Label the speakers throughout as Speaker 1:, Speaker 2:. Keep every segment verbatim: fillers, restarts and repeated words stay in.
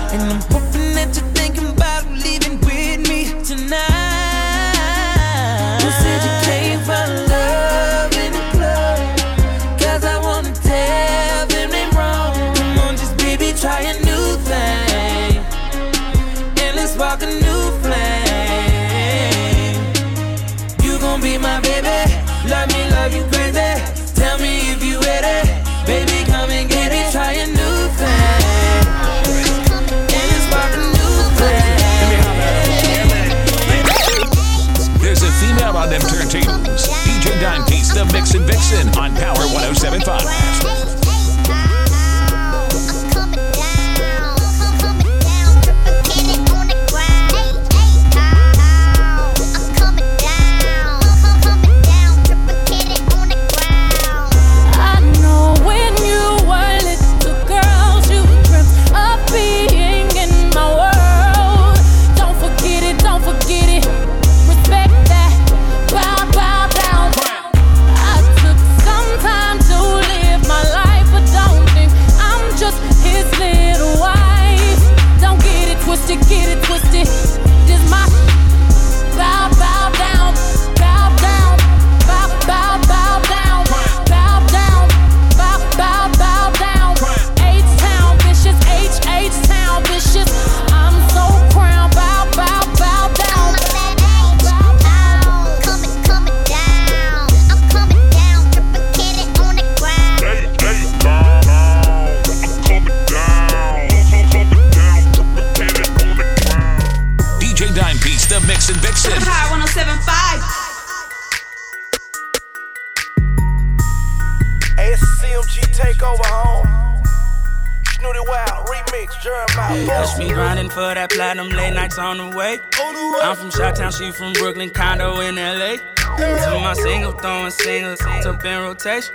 Speaker 1: And I'm hoping that you're thinking about leaving with me tonight. You said you came for love in the club, cause I wanna tell them they wrong. Come on, just baby, try a new thing, and let's spark a new flame. You gon' be my baby, love me, love you crazy. Tell me if you ready, baby, come and get it. Try a new thing, and let's spark a new flame.
Speaker 2: There's a female on them turntables. D J Dime Piece, the Mixin' Vixen on Power one oh seven point five. Get it twisted, this my bow, bow down, bow down, bow, bow, bow down, bow down, bow, bow, bow down. H-Town vicious, H, H-Town vicious. I'm so crowned, bow, bow, bow down. Coming, coming down, I'm coming down, triple kitty on the ground.
Speaker 3: Hey, hey, down, I'm coming down, coming down, triple kitty on the ground.
Speaker 2: D J Dime Piece, the Mixin' Vixen.
Speaker 4: Power one oh seven point five.
Speaker 5: Hey, it's C M G Takeover home. Snooty Wild, remix, Jeremiah.
Speaker 6: Catch me grinding for that platinum, late nights on the way. I'm from Chi-Town, she from Brooklyn, condo in L A. To my single, throwing singles up in rotation.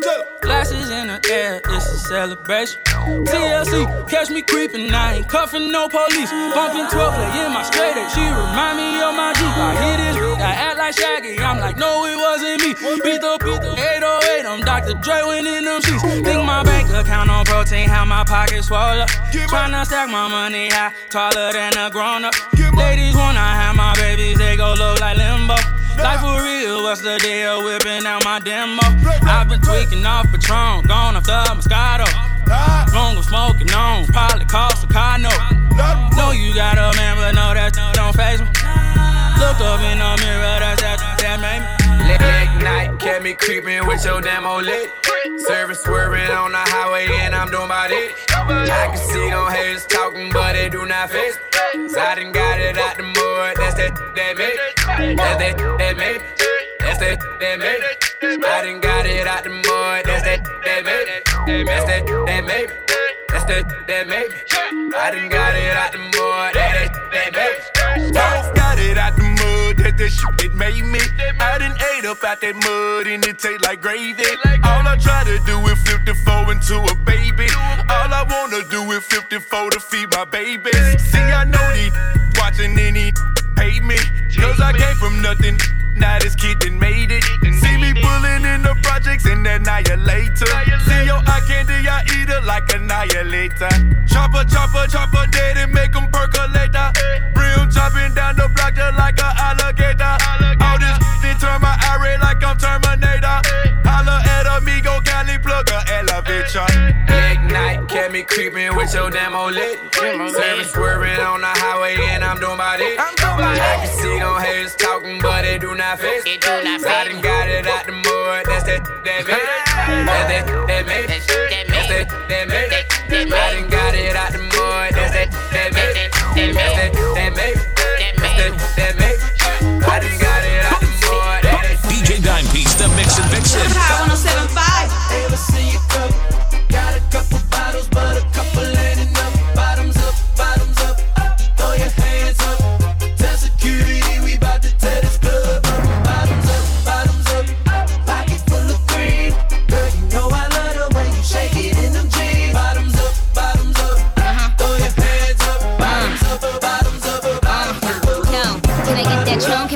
Speaker 6: Glasses in the air, it's a celebration. T L C, catch me creeping, I ain't cuffing no police. Bumping twelve, play in my straight eight, she remind me of my Jeep. I hit it, I act like Shaggy, I'm like, no, it wasn't me. Beat the, beat the eight oh eight, I'm Doctor Dre when in them sheets. Think my bank account on protein, how my pockets swell up. Tryna stack my money high, taller than a grown up. Ladies wanna have my babies, they go look like limbo. Life for real, what's the deal? Whipping out my demo. I've been tweaking off Patron, gone off the Moscato. Long of smoking on, probably cost a car note. Know you got a man, but no, that don't faze me. Looked up in the mirror, that's that, that made me.
Speaker 7: Late night, kept me creeping with your damn old lit. Service swerving on the highway, and I'm doing about it. I can see them haters talking, but they do not face me. So I done got it out the mud, that's that, that made me. That's that, that made me. That's that, that made me. I done got it out the mud, that's that, that made me. That's that, that made me. That's that, that made me. I done got it out the mud, that, that, that made me.
Speaker 3: I got it out the mud, that that shit it made me. I done ate up out that mud and it taste like gravy. All I try to do is fifty-four into a baby. All I wanna do is fifty-four to feed my babies. See, I know these watching any hate me, cause I came from nothing. Now this kid done made it. See me pulling in the projects and annihilator. See your eye candy, I eat it like annihilator. Chopper, chopper, chopper, dead and make them percolate. Real chopping down the block just like an alligator. All this shit turn my eye like I'm Terminator. Holla at amigo, Cali plug a elevator.
Speaker 7: Late night, kept me creeping with your damn old lit. Service swerving on the highway, and I'm doing about it. I can see them haters talking, but they do not face me. I done got it out the mud, that's that, that made it. That's that, that made it. That's that, that made it. I done got it out the mud, that's that, that made it. That's that, that made it. That's that, that made it. I done got it out the mud, that's
Speaker 2: D J Dime Piece, the Mixin' Vixen.
Speaker 4: Power one oh seven point five.
Speaker 1: Ever see a cup? Got a couple bottles, but a couple ain't enough. Bottoms up, bottoms up, throw your hands up. Tell security we bout to tear this club up. Bottoms up, bottoms up, pocket full of green. Girl, you know I love the way you shake it in them jeans. Bottoms up, bottoms up, throw your hands up. Bottoms up, bottoms up, bottoms up.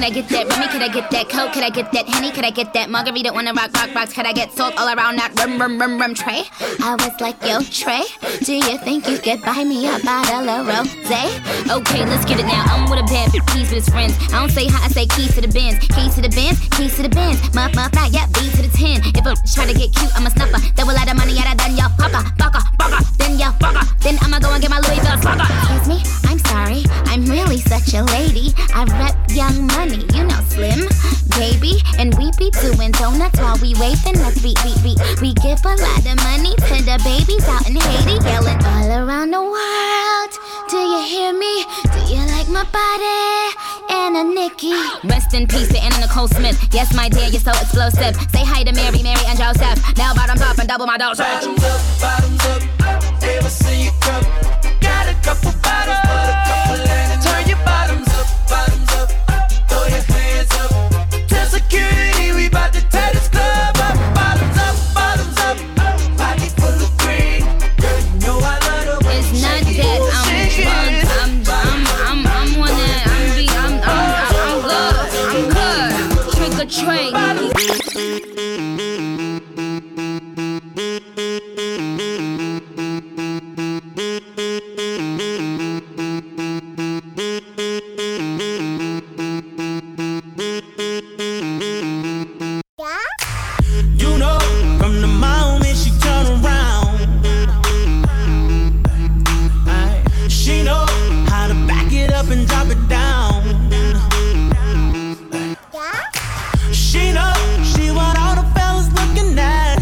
Speaker 8: I get that Remy? Could I get that Coke? Could I get that Henny? Could I get that Margarita? Wanna rock, rock, rocks? Could I get salt all around that rum, rum, rum, rum tray? I was like, yo, Trey, do you think you could buy me a bottle of rosé? Okay, let's get it now. I'm with a bad bitch, keys with his friends. I don't say hi, I say keys to the Benz. Keys to the Benz, keys to the Benz. Muff, muff, not yet, B to the ten. If a try to get cute, I'm a snuffer. Double out of money, out of done, yo, fucker, fucker, fucker. Then yo, fucker. Then I'ma go and get my Louis Vuitton fucker. Excuse me, I'm sorry, I'm really such a lady. I rep Young Money, you know Slim, baby. And we be doing donuts while we waving. Let's beat, beat, beat. We give a lot of money to the babies out in Haiti, yelling all around the world. Do you hear me? Do you like my body? Anna Nikki. Rest in peace to Anna Nicole Smith. Yes, my dear, you're so explosive. Say hi to Mary, Mary, and Joseph. Now bottoms up and double my dosage.
Speaker 1: Bottoms up, bottoms up. Ever see you come? Got a couple bottles, but a couple ain't enough. Turn your bottoms up, bottoms up. Throw your hands up. Tell security we bout to tear this club up. Bottoms up, bottoms up. Pocket full of green. Girl, you know I love the way
Speaker 8: it's
Speaker 1: you
Speaker 8: not
Speaker 1: shake
Speaker 8: that
Speaker 1: it.
Speaker 8: I'm
Speaker 1: Shake it.
Speaker 8: drunk. I'm, I'm, I'm, I'm one that I'm, be, I'm, I'm, I'm good. I'm good. Trick or treat.
Speaker 9: You know, from the moment she turn around, aye, she know how to back it up and drop it down. She know she want all the fellas looking at,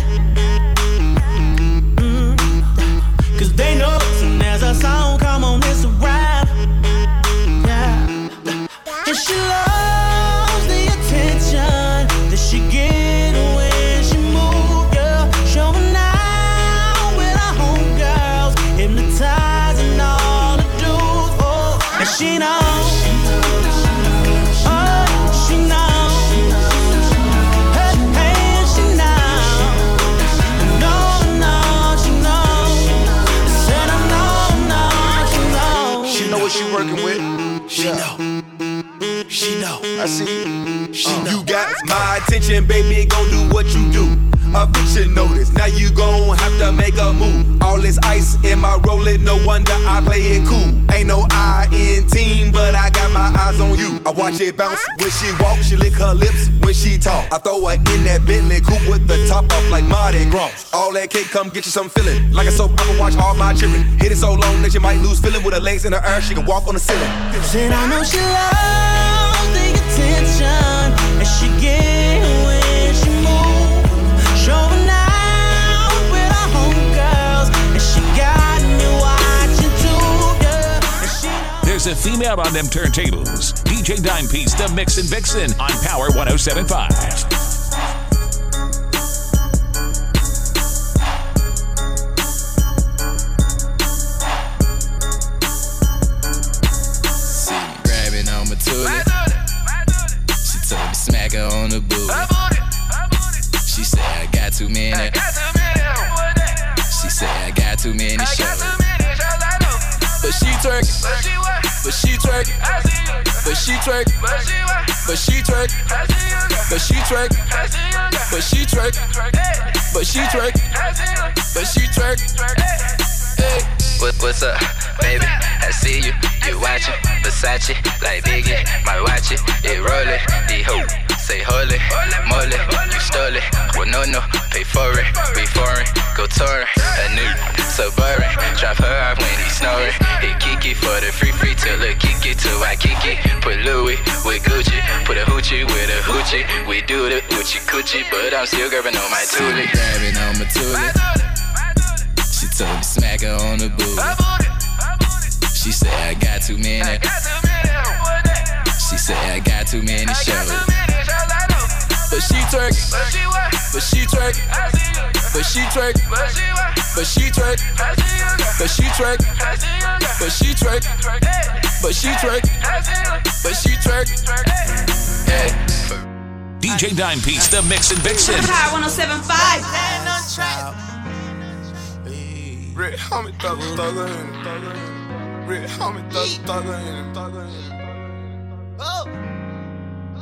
Speaker 9: mm, cause they know soon as a song come on, it's a rap. Yeah. And she loves the attention that she get when she move, yeah. Showing out with her homegirls, hypnotizing all the dudes, oh. And she knows, oh, she knows, hey, hey, she knows, no, no, she knows, said I know, no, she knows.
Speaker 5: She know what she working with. She know. She know. I see you. She uh, know.
Speaker 3: You got my attention, baby, gon' do what you do. Eviction notice, now you gon' have to make a move. All this ice in my rollin', no wonder I play it cool. Ain't no I in team, but I got my eyes on you. I watch it bounce when she walk, she lick her lips when she talk. I throw her in that Bentley coupe with the top off like Mardi Gras. All that cake, come get you some feeling. Like a soap, I'ma watch all my children. Hit it so long that you might lose feeling. With her legs in the air, she can walk on the ceiling.
Speaker 9: Said I know she loves the attention and she get when she move. Showing out with her homegirls and she got me watching too, yeah. And she knows.
Speaker 10: There's a female on them turntables. D J Dimepiece, the Mixin' Vixen on Power one oh seven point five.
Speaker 7: She told me smack her on the booty. She said I got too many. She said I got too many shows. But she twerking, but she twerking, but she twerking, but she twerking, but she twerking, but she twerking, but she twerking, but she twerking. Hey, what, what's up, baby? I see you, you watching Versace like Biggie. Might watch it, it rollin'. The hoe say holy, moly, you stole it. Well, no, no, pay for it. We foreign, go touring. A new Suburban, drop her off when he snoring. Hit Kiki for the free free till the Kiki to Waikiki. Put Louis with Gucci, put a hoochie with a hoochie. We do the hoochie coochie, but I'm still grabbing on my toolie. Grabbing on my toolie. She told me smack her on the booty. She said I got too many. She said I got too many shows. But she twerking, but she twerking, but she twerking, but she twerking, but she twerking, but she twerking, but she twerking, but she twerking. Hey.
Speaker 10: D J Dimepiece, the Mixin' Vixen.
Speaker 4: Power one oh seven point five.
Speaker 5: Rick, homie, thug, thugger, and thugger. Rick, homie, thug, thugger, and thugger. Oh.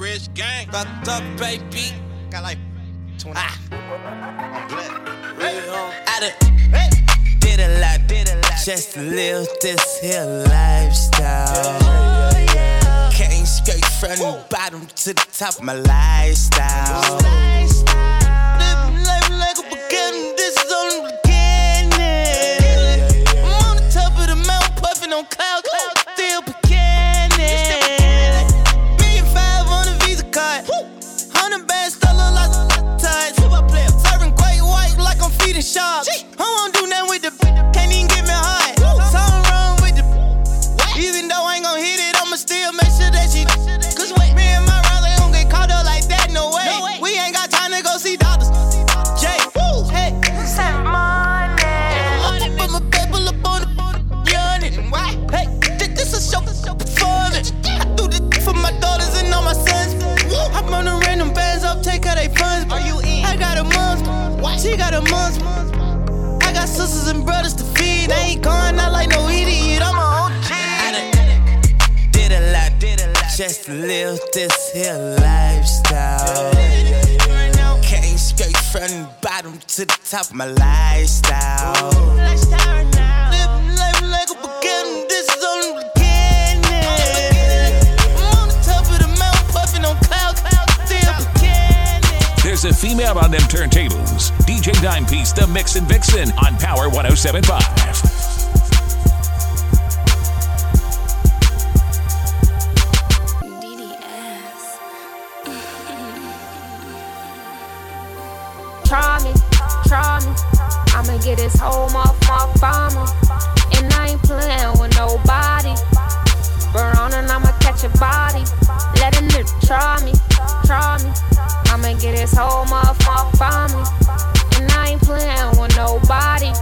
Speaker 11: Rich gang.
Speaker 12: Fucked up, baby.
Speaker 11: Got like twenty. Ah. I'm glad.
Speaker 12: Real. I done hey. did a lot, did a lot, just to live this here lifestyle. Oh, yeah. Came straight from the bottom to the top of my lifestyle. Living life like a beginning, this is only the beginning. I'm on the top of the mountain, puffing on cloud, cloud, still beginning. Million five on a Visa card, hundred bands, still look like ties. Serving great white like I'm feeding sharks. I won't do nothing with the can't even get me high. Something wrong with the even though I ain't gon' hit it, I'ma still make sure that she. Cause me and my rally don't get caught up like that, no way. No way. We ain't got time to go see doctors. Jay, woo, hey, send money. I put my paper up on the yawning. Why? Hey, this a show for me. I do this for my daughters and all my sons. I run the random bands up, take out they funds. Are you in? I got a month, she got a month. I got sisters and brothers to feed. I ain't going out like no idiot. I'm a O G. I done did a lot, did a lot, just to live this here lifestyle. Came straight from the bottom to the top of my lifestyle. Living life like a beginning, this is only the beginning. I'm on the top of the mountain, puffing on cloud, cloud, still beginning.
Speaker 10: There's a female on them turntables. D J Dimepiece, the Mixin' Vixen on Power one oh seven point five.
Speaker 13: Try me, try me. I'ma get this home off my farmer. And I ain't playing with nobody. Burn on and I'ma catch a body. Let a nigga try me, try me. I'ma get this home off my family. And I ain't playing with nobody.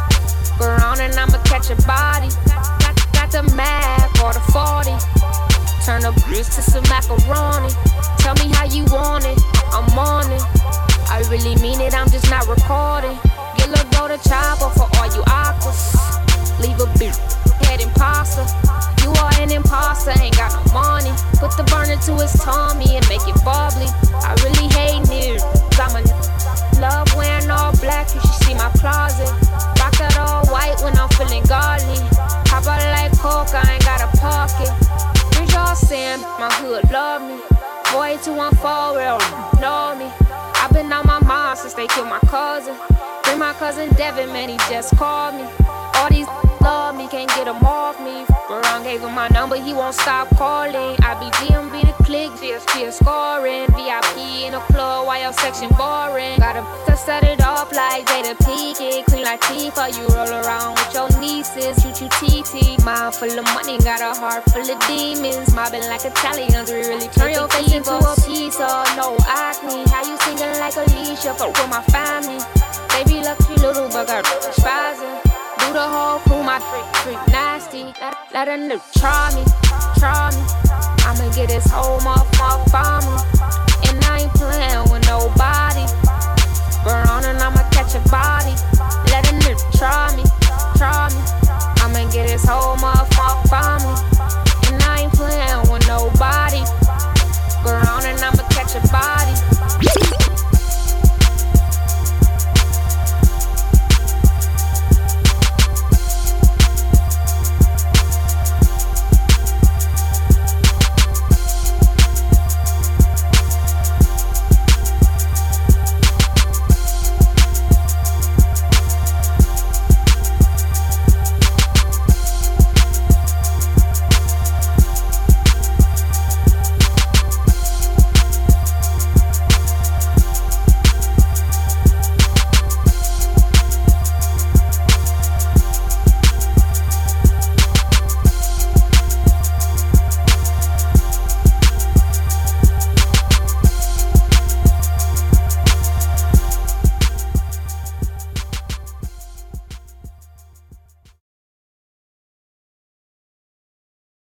Speaker 13: Burn on and I'ma catch a body. Got, got the Mac or the forty. Turn the grits to some macaroni. Tell me how you want it, I'm on it. I really mean it, I'm just not recording. Get a go to chopper for all you aquas. Leave a bitch head imposter. You are an imposter, ain't got no money. Put the burner to his tummy and make it bubbly. I really hate niggas, I'm a n- love wearing all black, you should see my closet. Rock that all white when I'm feeling godly. Hop out like coke, I ain't got a pocket. Here's y'all saying my hood love me. Boy two one four, real know me. I've been on my mind since they killed my cousin. Bring my cousin Devin, man, he just called me. All these love me, can't get him off me. Baron gave him my number, he won't stop calling. I be G M B the click, G S P is scoring. V I P in the club, while your section boring. Gotta to set it off like Jada Pinkett. Clean like Tifa, you roll around with your nieces. Shoot you T T, mind full of money, got a heart full of demons. Mobbing like Italians, we really turn your face into a pizza. No acne, how you singing like Alicia? Fuck with my family. Baby lucky little but got spazzing. Do the whole crew, my freak, freak nasty. Let, let a nigga try me, try me. I'ma get this home off my family. And I ain't playing with nobody. Burn on and I'ma catch a body. Let a nigga try me, try me. I'ma get this home off